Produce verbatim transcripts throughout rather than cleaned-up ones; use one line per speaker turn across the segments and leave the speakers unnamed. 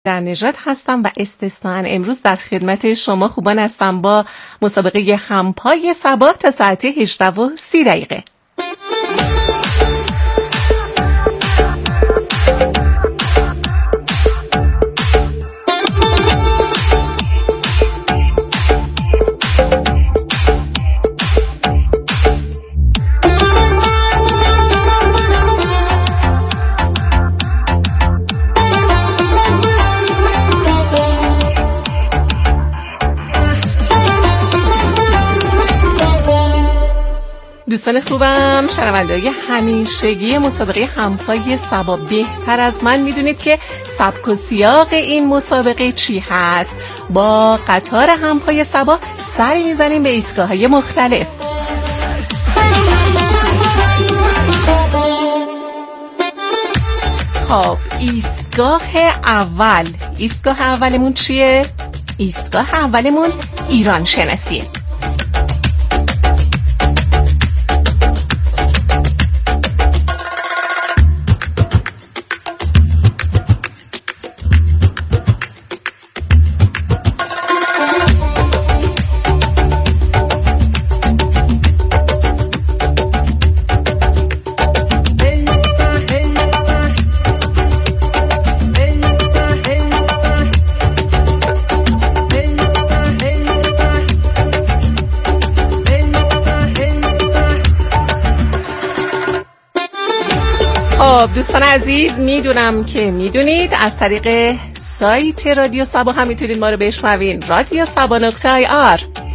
در نژاد هستم و استثناً امروز در خدمت شما خوبان هستم با مسابقه همپای صباح تا ساعت هجده و سی دقیقه. دوستان خوبم، شنونده‌های همیشگی مسابقه همپای صبا، بهتر از من میدونید که سبک و سیاق این مسابقه چی هست. با قطار همپای صبا سری میزنیم به ایستگاه‌های مختلف. خب ایستگاه اول، ایستگاه اولمون چیه؟ ایستگاه اولمون ایران شناسیه. دوستان عزیز، میدونم که میدونید از طریق سایت رادیو صبا هم میتونید ما رو بشنوین، رادیو صبا نقطه آی آر.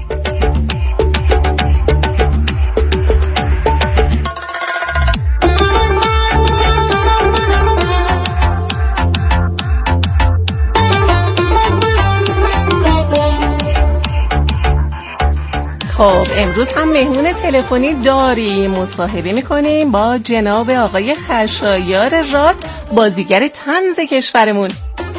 خب امروز هم مهمون تلفنی داریم، مصاحبه میکنیم با جناب آقای خشایار راد، بازیگر طنز کشورمون.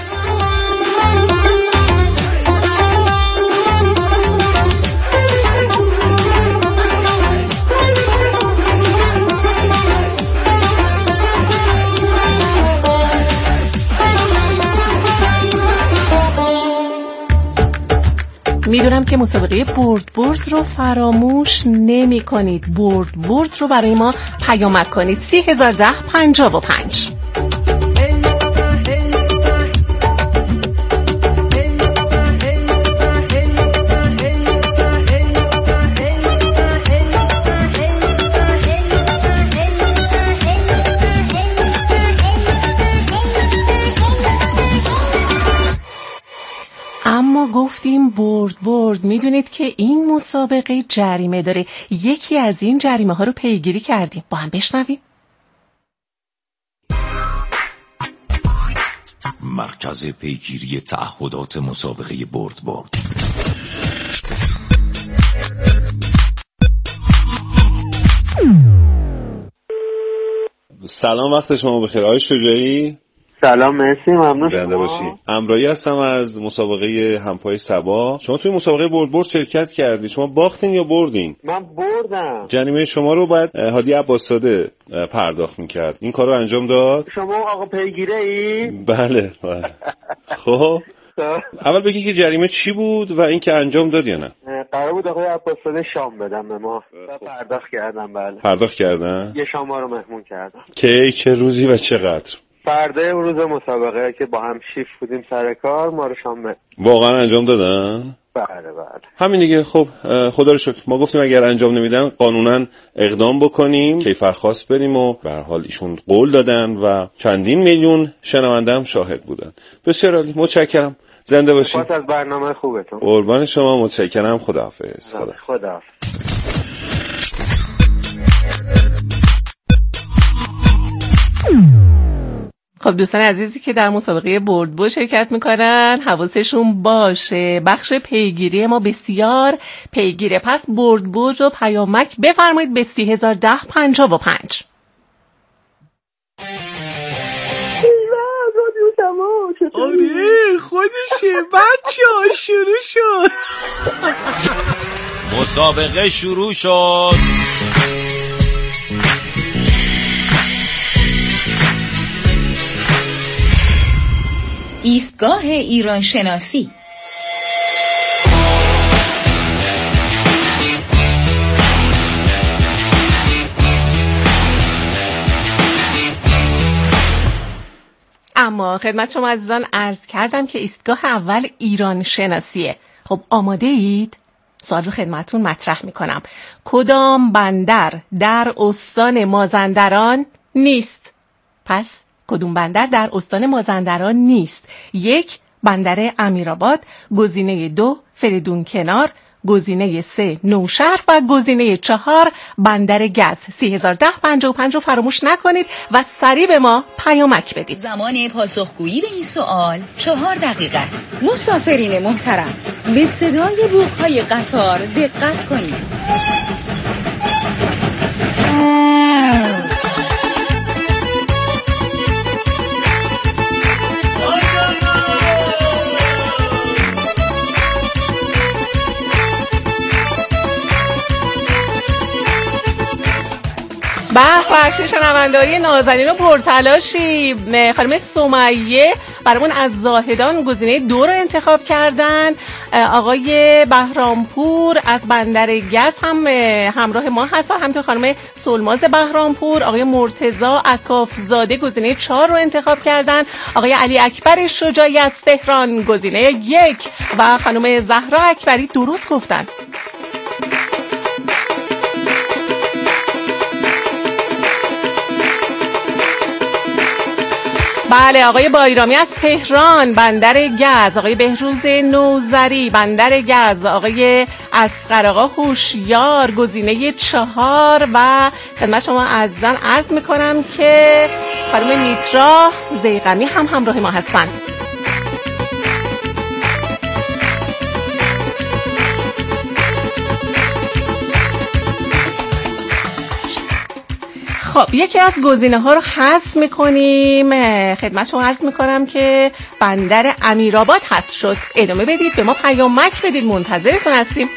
میدونم که مسابقه برد برد رو فراموش نمی کنید. برد برد رو برای ما پیامک کنید. سی هزار ده پنجاه و پنج. اما گفتیم برد برد، میدونید که این مسابقه جریمه داره. یکی از این جریمه ها رو پیگیری کردیم، با هم بشنویم.
مرکز پیگیری تعهدات مسابقه برد برد.
سلام، وقت شما بخیر. آقای شجاعی؟
سلام، مرسی، ممنون.
زنده باشی. امرایی هستم از مسابقه همپای صبا. شما توی مسابقه برد برد شرکت کردید. شما باختین یا بردین؟
من بردم.
جریمه شما رو باید هادی عباس‌زاده پرداخت می‌کرد. این کارو انجام داد؟
شما آقا پیگیره ای؟
بله بله. خب اول بگی که جریمه چی بود و اینکه انجام داد یا نه؟
قرار بود آقای عباس‌زاده شام بدم به ما و پرداخت کردم. بله
پرداخت کردن؟
یه شام ما رو مهمون کردم.
کی، چه روزی و چقدر؟
فردا روز مسابقه که با هم شیفت بودیم سر کار، ما رو شام
واقعا انجام دادن؟
بله بله.
همین دیگه. خب خدا رو شکر. ما گفتیم اگر انجام نمیدن قانونا اقدام بکنیم، کیفرخواست بریم و به هر حال ایشون قول دادن و چندین میلیون شنونده هم شاهد بودن. بسیار عالی، متشکرم. زنده باشید.
سپاس از برنامه خوبتون.
قربان شما، متشکرم. خداحافظ.
خدا خدا.
خب دوستان عزیزی که در مسابقه برد برد شرکت میکنن حواسشون باشه، بخش پیگیری ما بسیار پیگیره. پس برد برد رو پیامک بفرمایید به سی هزار ده پنجاه و پنج.
آره خودشه بچه ها، شروع شد.
مسابقه شروع شد.
ایستگاه ایران شناسی.
اما خدمت شما عزیزان عرض کردم که ایستگاه اول ایران شناسیه. خب آماده اید؟ سوال رو خدمتون مطرح میکنم. کدام بندر در استان مازندران نیست؟ پس کدوم بندر در استان مازندران نیست؟ یک، بندر امیرآباد. گزینه دو، فریدون کنار. گزینه سه، نوشهر. و گزینه چهار، بندر گز. سی هزار ده پنجاه و پنج رو فراموش نکنید و سریع به ما پیامک بدید.
زمان پاسخگویی به این سوال چهار دقیقه است. مسافرین محترم، به صدای بوق‌های قطار دقت کنید.
به به شنونده‌های نازنین و پرتلاشی، خانم سمیه برامون از زاهدان گزینه دو رو انتخاب کردن. آقای بهرامپور از بندر گز هم همراه ما هستن، همینطور خانم سلماز بهرامپور. آقای مرتضی عکافزاده گزینه چهار رو انتخاب کردن. آقای علی اکبر شجاعی از تهران گزینه یک و خانم زهرا اکبری درست گفتن. بله، آقای بایرامی از تهران بندر گز. آقای بهروز نوذری بندر گز. آقای اصغر آقا هوشیار گزینه چهار و خدمت شما عزیزان عرض میکنم که خانم میترا زیغمی هم همراه ما هستن. خب یکی از گزینه ها رو حذف میکنیم. خدمت شما عرض میکنم که بندر امیرآباد حذف شد. ادامه بدید، به ما پیامک بدید، منتظرتون هستیم.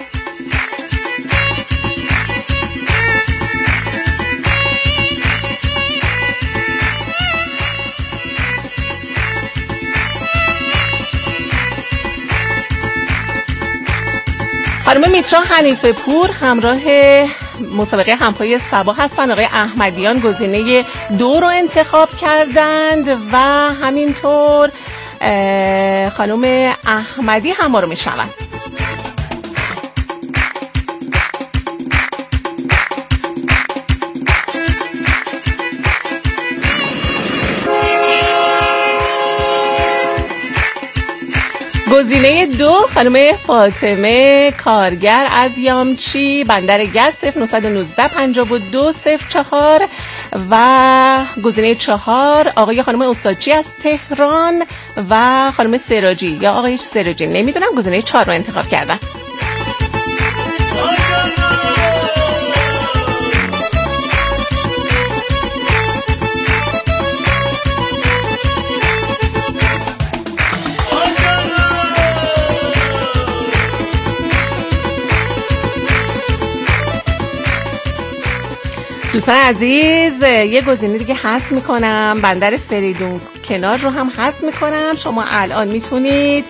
خانم میترا حنیفه پور همراه مسابقه همپای صبا هستن. آقای احمدیان گزینه دو رو انتخاب کردند و همینطور خانم احمدی هم ما رو میشنوند. گزینه دو، خانم فاطمه کارگر از یامچی بندر گز. صفر نه یک نه پنجاه و دو صفر چهار و گزینه چهار، آقای خانم استادچی از تهران و خانم سراجی یا آقای سراجی نمیدونم گزینه چهار رو انتخاب کردن. دوستان عزیز، یه گزینه دیگه حذف میکنم، بندر فریدون کنار رو هم حذف میکنم. شما الان میتونید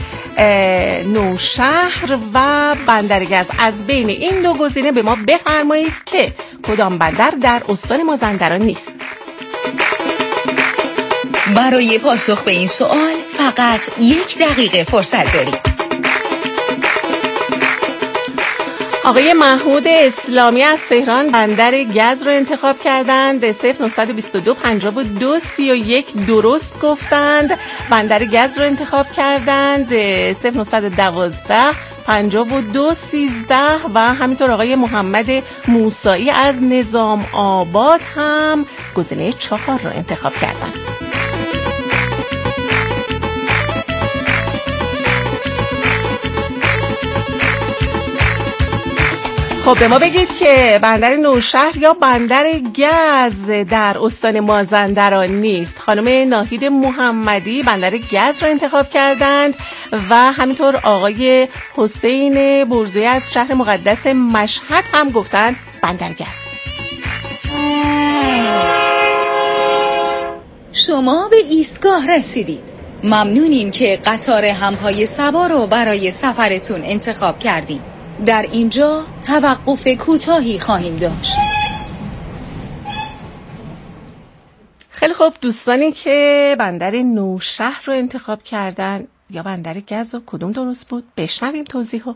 نوشهر و بندر گز از بین این دو گزینه به ما بفرمایید که کدام بندر در استان مازندران نیست.
برای پاسخ به این سوال فقط یک دقیقه فرصت دارید.
آقای محمود اسلامی از تهران بندر گز رو انتخاب کردند. صفر نه دو دو پنجاه و دو سی و یک درست گفتند. بندر گز رو انتخاب کردند. صفر نه دوازده پنجاه و دو سیزده و همینطور آقای محمد موسایی از نظام آباد هم گزینه چهار رو انتخاب کردند. خب به ما بگید که بندر نوشهر یا بندر گز در استان مازندران نیست. خانم ناهید محمدی بندر گز رو انتخاب کردند و همینطور آقای حسین برزویی از شهر مقدس مشهد هم گفتند بندر گز.
شما به ایستگاه رسیدید. ممنونیم که قطار همپای سبا رو برای سفرتون انتخاب کردیم. در اینجا توقف کوتاهی خواهیم داشت.
خیلی خوب، دوستانی که بندر نوشهر رو انتخاب کردن یا بندر گز و کدوم درست بود؟ بشنویم توضیحو.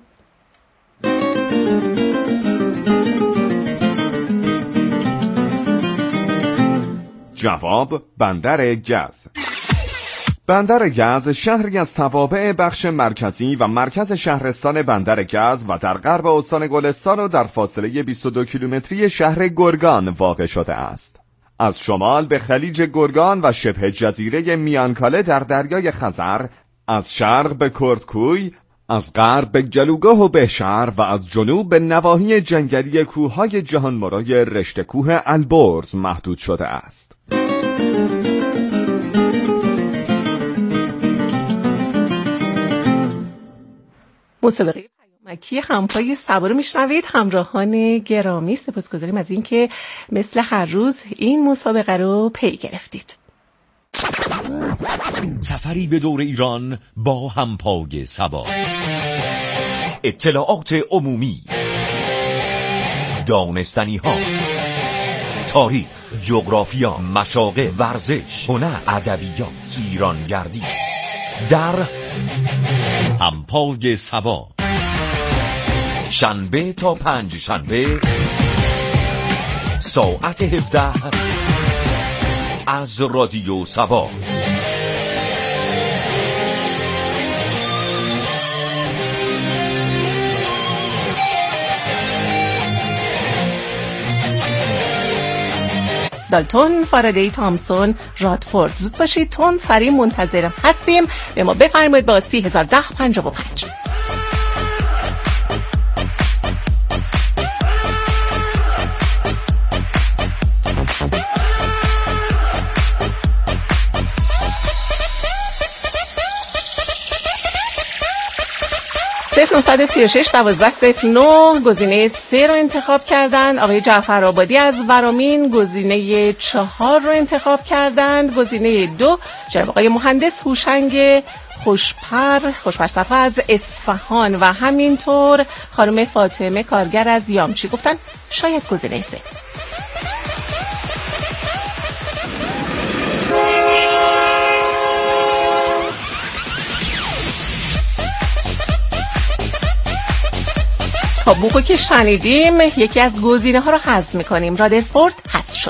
جواب بندر گز. بندر گز شهری از توابع بخش مرکزی و مرکز شهرستان بندر گز و در غرب استان گلستان و در فاصله بیست و دو کیلومتری شهر گرگان واقع شده است. از شمال به خلیج گرگان و شبه جزیره میانکاله در دریای خزر، از شرق به کردکوی، از غرب به گلوگاه و بهشهر و از جنوب به نواحی جنگلی کوههای جهانمرای رشته کوه البرز محدود شده است.
مسابقه پیامکی همپای سبا رو میشنوید. همراهان گرامی، سپاسگزاریم از اینکه مثل هر روز این مسابقه رو پی گرفتید.
سفری به دور ایران با همپای سبا. اطلاعات عمومی، دانستنی ها، تاریخ، جغرافیا، مشاغل، ورزش، هنر، ادبیات، ایرانگردی در همپای سبا. شنبه تا پنج شنبه ساعت هفده از رادیو سبا.
دالتون، فارادی، تامسون، رادفورد. زود باشید، تون سریع منتظرم هستیم. به ما بفرمایید با سی هزار ده پنجاه و پنج. صفر نه سی و شش دوازده صفر نه گزینه سه رو انتخاب کردند. آقای جعفر آبادی از ورامین گزینه چهار رو انتخاب کردند. گزینه دو جناب آقای مهندس هوشنگ خوشپر خوشپر صفا از اصفهان و همینطور خانم فاطمه کارگر از یامچی گفتن شاید گزینه سه. خب بوکو که شنیدیم، یکی از گزینه ها رو حذف میکنیم. رادرفورد حذف شد.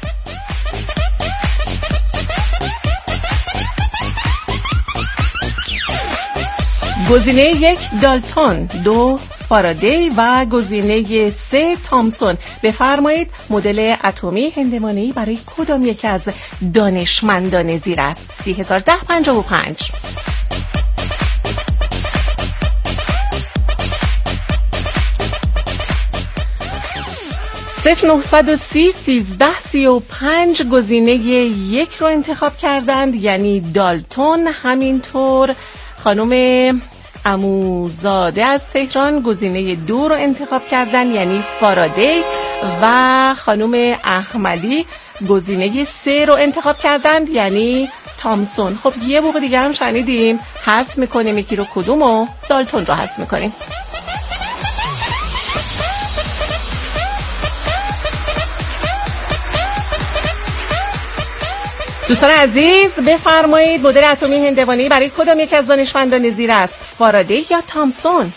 گزینه یک دالتون، دو فارادی و گزینه سه تامسون. بفرمایید مدل اتمی هندوانه‌ای برای کدام یک از دانشمندان زیر است؟ سی هزار ده پنجاه و پنج. صفر نه سی سیزده سی و پنج گزینه یک رو انتخاب کردند، یعنی دالتون. همینطور خانم عموزاده از تهران گزینه دو رو انتخاب کردن، یعنی فارادی. و خانم احمدی گزینه سه رو انتخاب کردند، یعنی تامسون. خب یه موقع دیگه هم شنیدیم حذف میکنیم، یکی رو کدومو؟ دالتون رو حذف میکنیم. دوستان عزیز بفرمایید مدل اتمی هندوانه‌ای برای کدام یک از دانشمندان زیر است؟ فارادی یا تامسون؟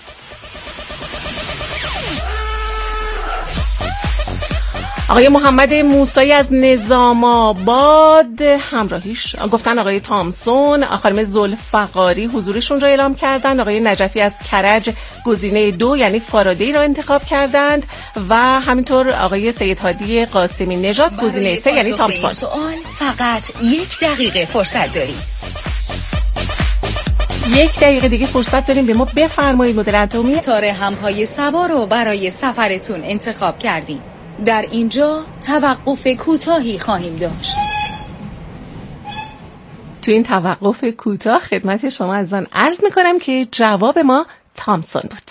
آقای محمد موسایی از نظام آباد همراهیش گفتن آقای تامسون. خانم ذوالفقاری حضورشون را اعلام کردند. آقای نجفی از کرج گزینه دو یعنی فارادی را انتخاب کردند و همینطور آقای سید هادی قاسمی نژاد گزینه سه یعنی تامسون.
سوال فقط یک دقیقه فرصت داریم.
یک دقیقه دیگه فرصت داریم. به ما بفرمایید مدل اتمی
قطار همپای سبا رو برای سفرتون انتخاب کردیم. در اینجا توقف کوتاهی خواهیم داشت.
تو این توقف کوتاه خدمت شما عزیزان عرض میکنم که جواب ما تامسون بود.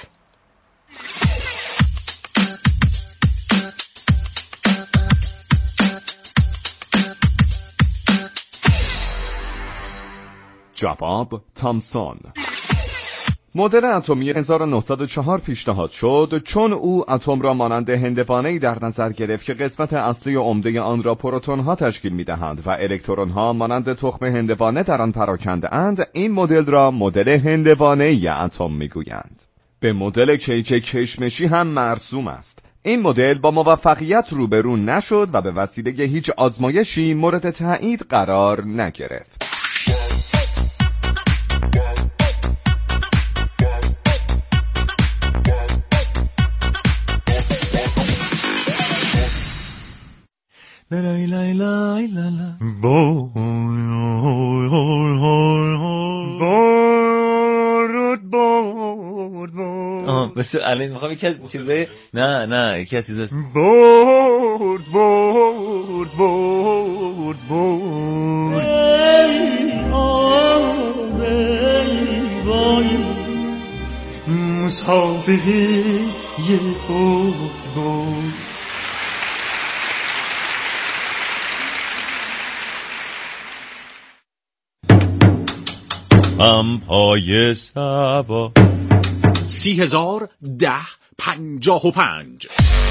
جواب تامسون. مدل اتمی هزار و نهصد و چهار پیشنهاد شد چون او اتم را مانند هندوانه‌ای در نظر گرفت که قسمت اصلی و عمده آن را پروتون‌ها تشکیل می‌دهند و الکترون‌ها مانند تخم هندوانه در آن پراکنده اند. این مدل را مدل هندوانه‌ای اتم می‌گویند. به مدل کیک کشمشی هم مرسوم است. این مدل با موفقیت روبرو نشد و به وسیله هیچ آزمایشی مورد تایید قرار نگرفت.
لای لای لای لای بارود بارد بارد.
آه بس الان میخوام یکی از چیزای نه نه یکی از چیزاست
بارد بارد بارد بارد. ای آب وای مسابقه یه بود بود.
هم پای سبا
سی هزار ده پنجاه و پنج.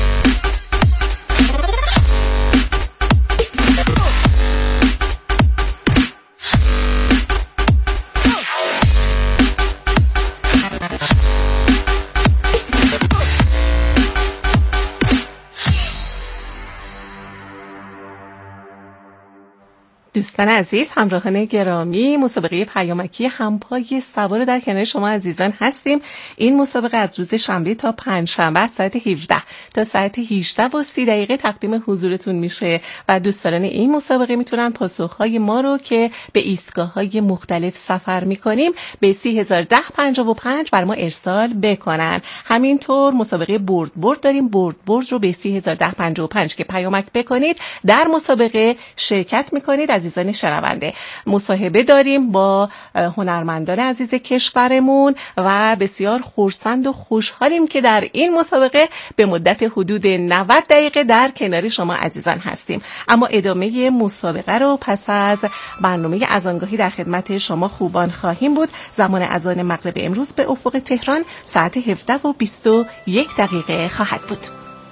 دوستان عزیز، همراهان گرامی، مسابقه پیامکی همپای سوار در کنار شما عزیزان هستیم. این مسابقه از روز شنبه تا پنج شنبه ساعت هفده تا ساعت هجده و سی دقیقه تقدیم حضورتون میشه و دوستان این مسابقه میتونن پاسخهای ما رو که به ایستگاه‌های مختلف سفر میکنیم به سی هزار ده پنجاه و پنج بر ما ارسال بکنن. همینطور مسابقه برد برد داریم. برد برد رو به سی هزار ده پنجاه و پنج که پیامک بکنید در مسابقه شرکت میکنید. عزیزان شنونده، مصاحبه داریم با هنرمندان عزیز کشورمون و بسیار خرسند و خوشحالیم که در این مسابقه به مدت حدود نود دقیقه در کنار شما عزیزان هستیم. اما ادامه مسابقه رو پس از برنامه اذانگاهی در خدمت شما خوبان خواهیم بود. زمان اذان مغرب امروز به افق تهران ساعت هفده و بیست و یک دقیقه خواهد بود.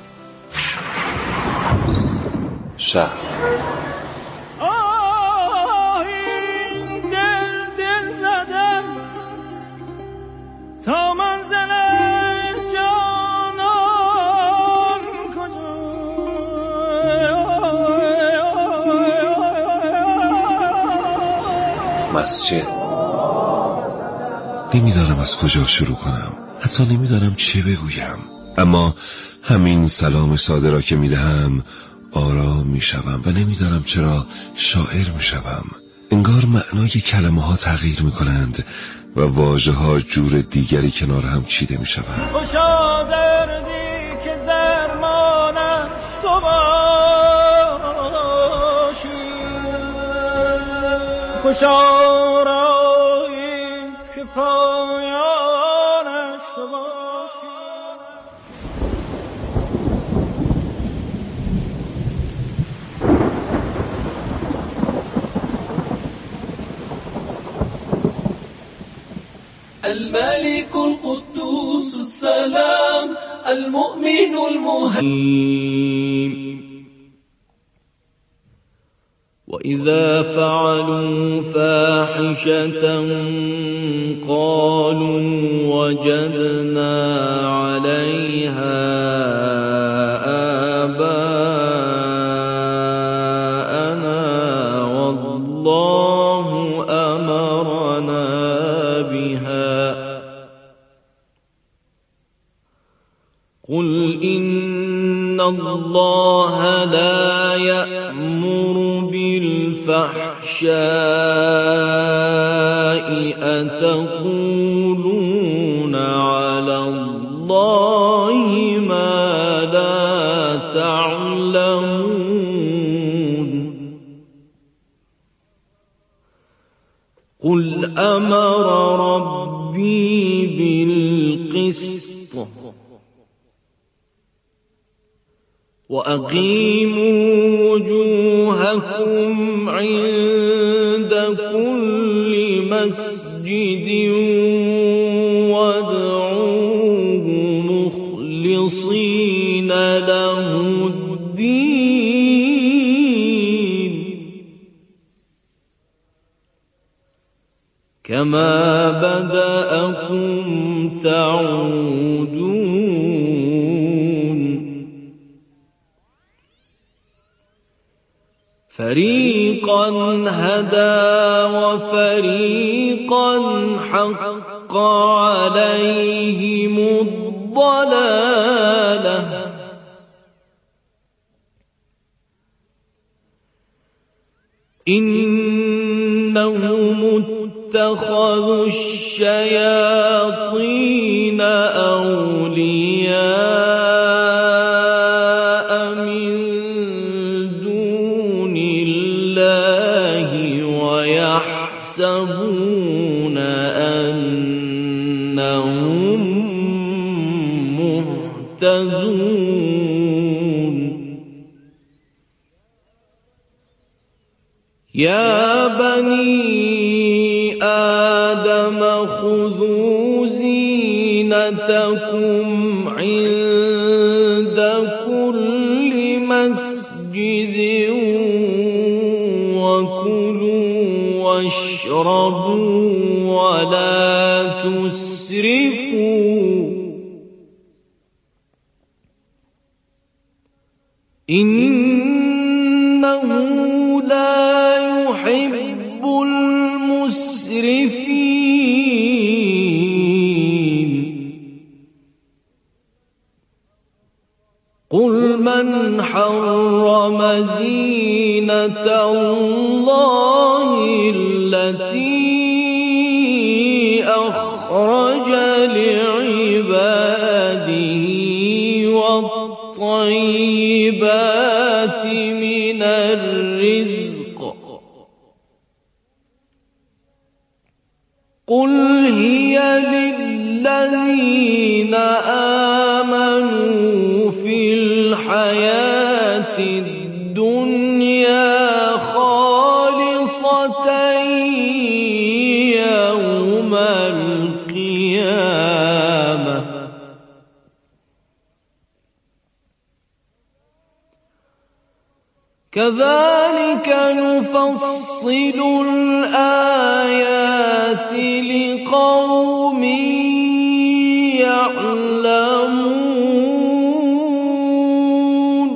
شهر
تا منزل جانان کجا
مسجد. نمیدانم از کجا شروع کنم، حتی نمیدانم چه بگویم، اما همین سلام ساده را که میدهم آرام میشوم و نمیدانم چرا شاعر میشوم. انگار معنای کلمه ها تغییر میکنند و واژه ها جور دیگری کنار هم چیده می شوند.
خوشا دردی که درمانش تو باشی، خوشا رایی که پایانش تو باشی.
الملك القدوس السلام المؤمن المهيمن
وإذا فعلوا فاحشة قالوا وجدنا عليها آباءنا والله أمرنا بها قل إن الله لا يأمر بالفحشاء أتقولون على الله ما لا تعلمون قل أمر ربي بالقسط وأقيموا وجوهكم عند كل مسجد مسجد وادعوه مخلصين له الدين كما بدأكم تعودون فريقا هدى وفريقا حق عليهم الضلالة إنهم اتخذوا الشياطين أولياء من دون الله ويحسبون أنهم مهتدون يا بني آدم خذوا زينتكم عند كل مسجد وكلوا واشربوا ولا تسرفوا إنه لا يحب المسرفين قل من حرم زينة الله التي أخرج لعباده والطيبات من الرزق قل هي للذين آمنوا في الحياة الدنيا خالصة يوم القيامة كذلك نفصل الآيات لقوم يعلمون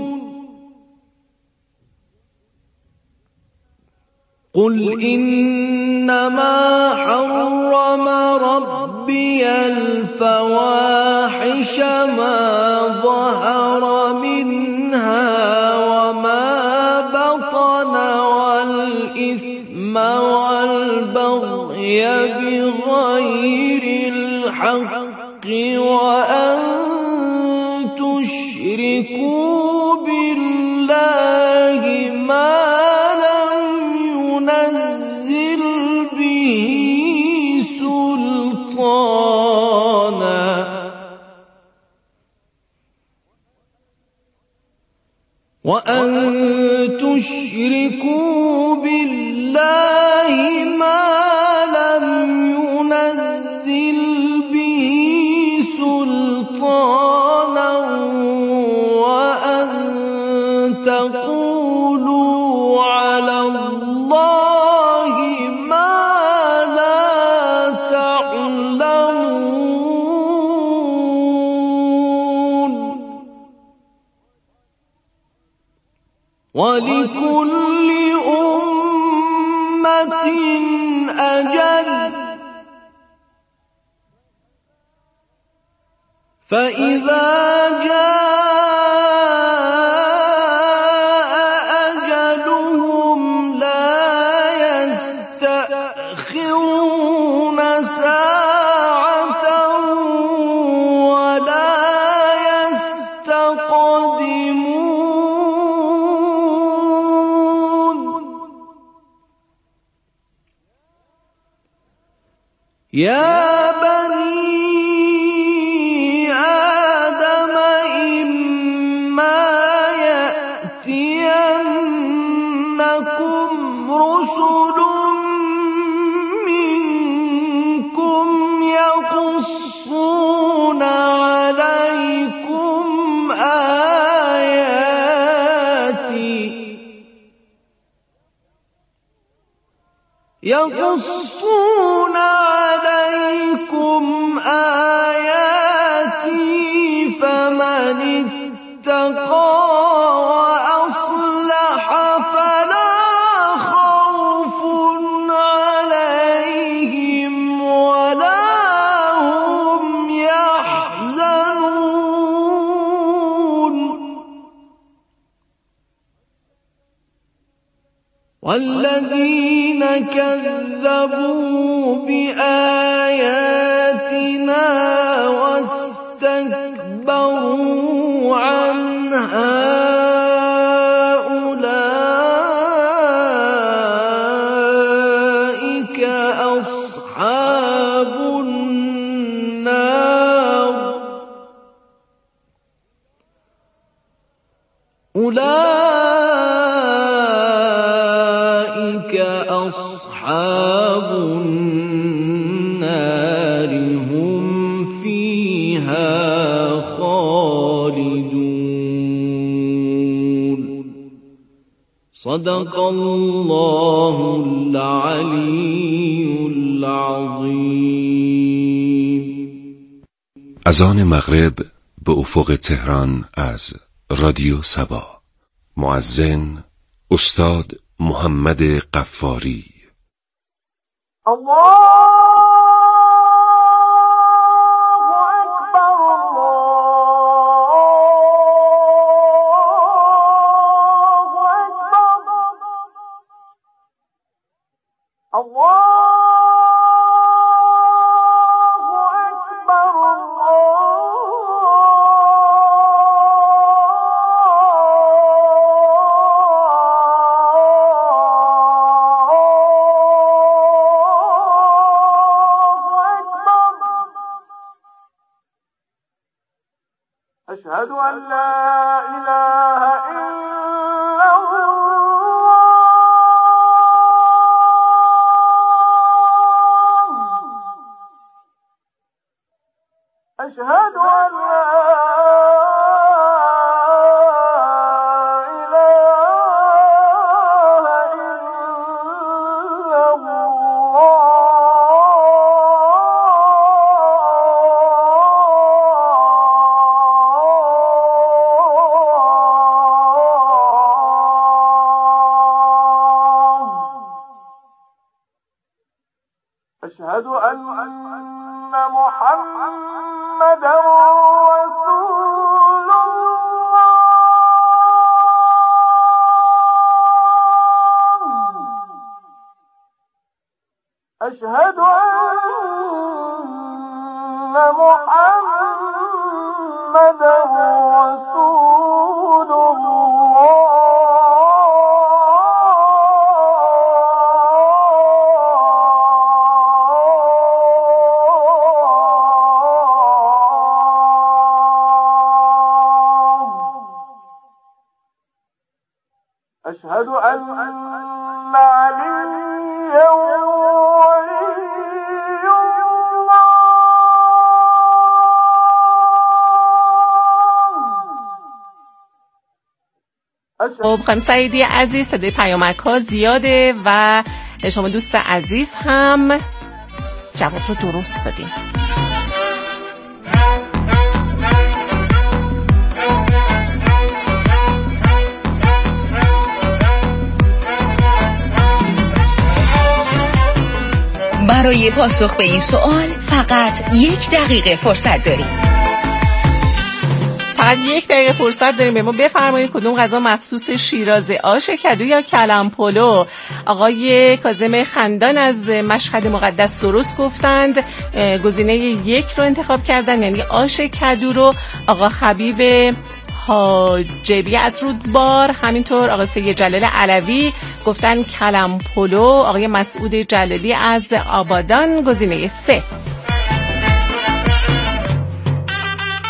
قل إنما حرم ربي الفواحش ما ظهر منها وما بطن والإثم والبغي بغير الحق وأن تشركوا بالله ما لم ينزل به سلطانا وأن تشركوا بالله ما لم ينزل به سلطانا وأن تقولوا على الله ما لا تعلمون ولكل أمة أجل فإذا جاء أجلهم لا يستأخرون ساعة ولا يستقدمون يا بني آدم إما يأتينكم رسل منكم يقصون عليكم آياتي فمن اتقى وأصلح فلا خوف عليهم ولا هم يحزنون والذين كذبوا بآياتنا واستكبروا عنها أولئك أصحاب النار أولئك أصحاب النار هم فيها خالدون صدق الله العلی العظیم.
اذان مغرب به افق تهران از رادیو صبا. مؤذن استاد محمد غفاری.
الله أشهد أن لا إله إلا الله أشهد أن لا أشهد أن محمدا رسول الله أشهد أن محمدا رسول الله أشهد أن عليا ولي الله.
خب خانم سعیدی عزیز، صدای پیامک ها زیاده و شما دوست عزیز هم جواب رو درست دادیم.
برای پاسخ به این سوال فقط یک دقیقه فرصت داریم.
فقط یک دقیقه فرصت داریم. به ما بفرمایید کدوم غذا مخصوص شیرازه؟ آش کدو یا کلم پلو؟ آقای کاظم خندان از مشهد مقدس درست گفتند، گزینه یک رو انتخاب کردن، یعنی آش کدو رو. آقا حبیب حاجبی از رودبار، همینطور آقای سید جلال علوی گفتن کلم پلو. آقای مسعود جلالی از آبادان گزینه سه.